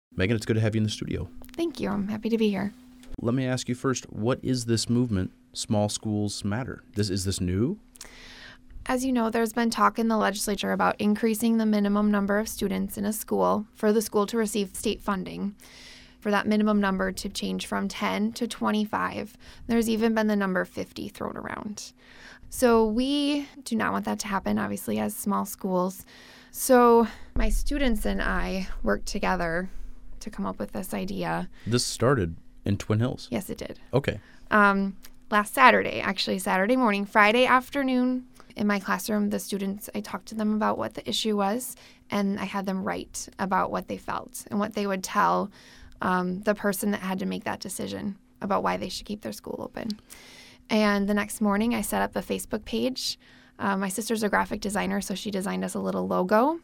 Megan, it's good to have you in the studio. Thank you. I'm happy to be here. Let me ask you first, what is this movement, Small Schools Matter? Is this new? As you know, there's been talk in the legislature about increasing the minimum number of students in a school for the school to receive state funding, for that minimum number to change from 10 to 25. There's even been the number 50 thrown around. So we do not want that to happen, obviously, as small schools. So my students and I worked together to come up with this idea. This started in Twin Hills? Yes, it did. Okay. Last Saturday, actually Saturday morning, Friday afternoon, in my classroom, the students, I talked to them about what the issue was, and I had them write about what they felt and what they would tell the person that had to make that decision about why they should keep their school open. And the next morning, I set up a Facebook page. My sister's a graphic designer, so she designed us a little logo.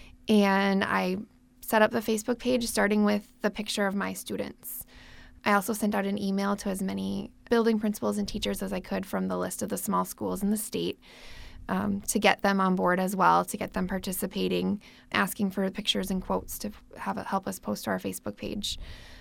And I set up the Facebook page starting with the picture of my students. I also sent out an email to as many building principals and teachers as I could from the list of the small schools in the state to get them on board as well, to get them participating, asking for pictures and quotes to have it help us post to our Facebook page.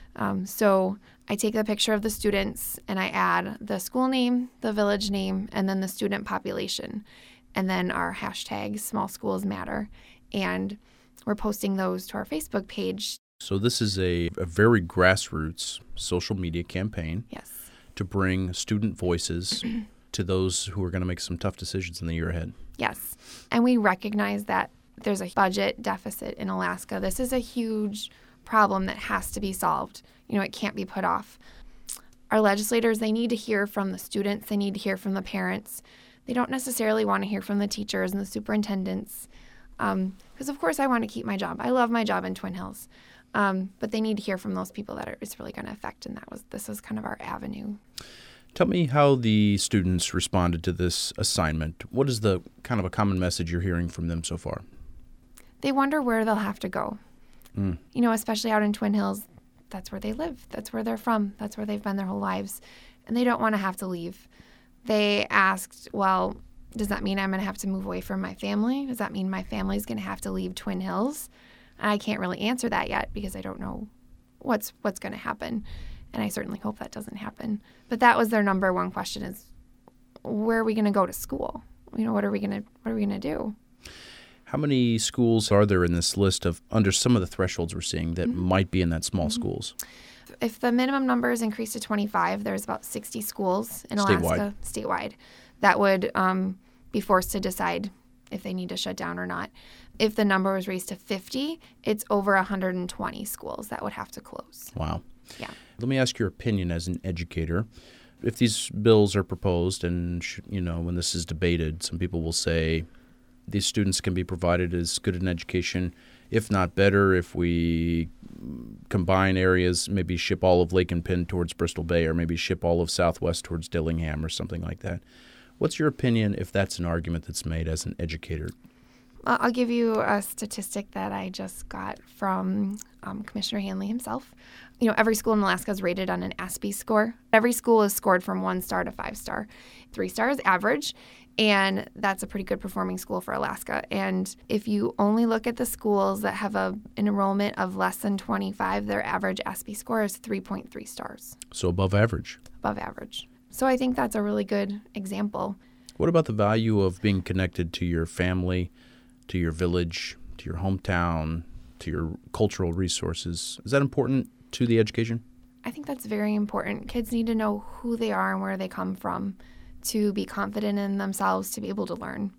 So I take the picture of the students and I add the school name, the village name, and then the student population, and then our hashtag Small Schools Matter. And we're posting those to our Facebook page. So this is a very grassroots social media campaign. Yes. To bring student voices to those who are going to make some tough decisions in the year ahead. Yes. And we recognize that there's a budget deficit in Alaska. This is a huge problem that has to be solved. It can't be put off. Our legislators, they need to hear from the students. They need to hear from the parents. They don't necessarily want to hear from the teachers and the superintendents. Because, of course, I want to keep my job. I love my job in Twin Hills. But they need to hear from those people that it's really going to affect. And this was kind of our avenue. Tell me how the students responded to this assignment. What is the kind of a common message you're hearing from them so far? They wonder where they'll have to go. Especially out in Twin Hills, that's where they live. That's where they're from. That's where they've been their whole lives. And they don't want to have to leave. They asked, well, does that mean I'm going to have to move away from my family? Does that mean my family's going to have to leave Twin Hills? And I can't really answer that yet because I don't know what's going to happen. And I certainly hope that doesn't happen. But that was their number one question is, where are we going to go to school? What are we going to do? How many schools are there in this list of under some of the thresholds we're seeing that might be in that small schools? If the minimum number is increased to 25, there's about 60 schools in Alaska, statewide, that would be forced to decide if they need to shut down or not. If the number was raised to 50, it's over 120 schools that would have to close. Wow. Yeah. Let me ask your opinion as an educator. If these bills are proposed and, when this is debated, some people will say these students can be provided as good an education, if not better, if we combine areas, maybe ship all of Lake and Penn towards Bristol Bay or maybe ship all of Southwest towards Dillingham or something like that. What's your opinion if that's an argument that's made as an educator? I'll give you a statistic that I just got from Commissioner Hanley himself. Every school in Alaska is rated on an ASPE score. Every school is scored from 1 star to 5 star. 3 star is average, and that's a pretty good performing school for Alaska. And if you only look at the schools that have an enrollment of less than 25, their average ASPE score is 3.3 stars. So above average. Above average. So I think that's a really good example. What about the value of being connected to your family, to your village, to your hometown, to your cultural resources? Is that important to the education? I think that's very important. Kids need to know who they are and where they come from to be confident in themselves, to be able to learn.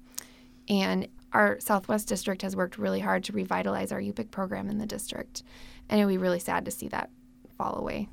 And our Southwest District has worked really hard to revitalize our UPIC program in the district. And it would be really sad to see that fall away.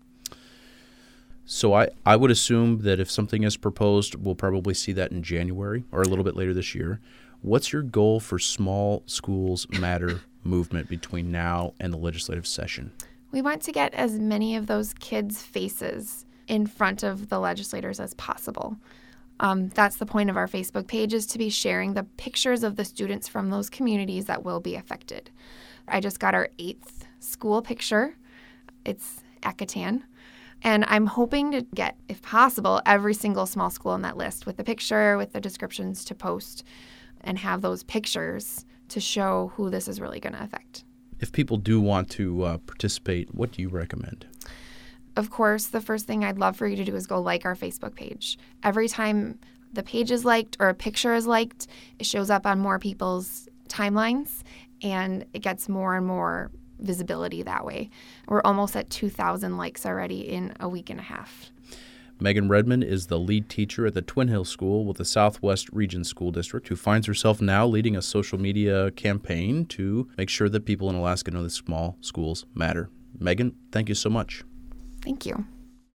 So I would assume that if something is proposed, we'll probably see that in January or a little bit later this year. What's your goal for Small Schools Matter movement between now and the legislative session? We want to get as many of those kids' faces in front of the legislators as possible. That's the point of our Facebook page, is to be sharing the pictures of the students from those communities that will be affected. I just got our 8th school picture. It's Acatan. And I'm hoping to get, if possible, every single small school on that list with the picture, with the descriptions to post, and have those pictures to show who this is really going to affect. If people do want to participate, what do you recommend? Of course, the first thing I'd love for you to do is go like our Facebook page. Every time the page is liked or a picture is liked, it shows up on more people's timelines, and it gets more and more visibility that way. We're almost at 2,000 likes already in a week and a half. Megan Redmond is the lead teacher at the Twin Hill School with the Southwest Region School District, who finds herself now leading a social media campaign to make sure that people in Alaska know that small schools matter. Megan, thank you so much. Thank you.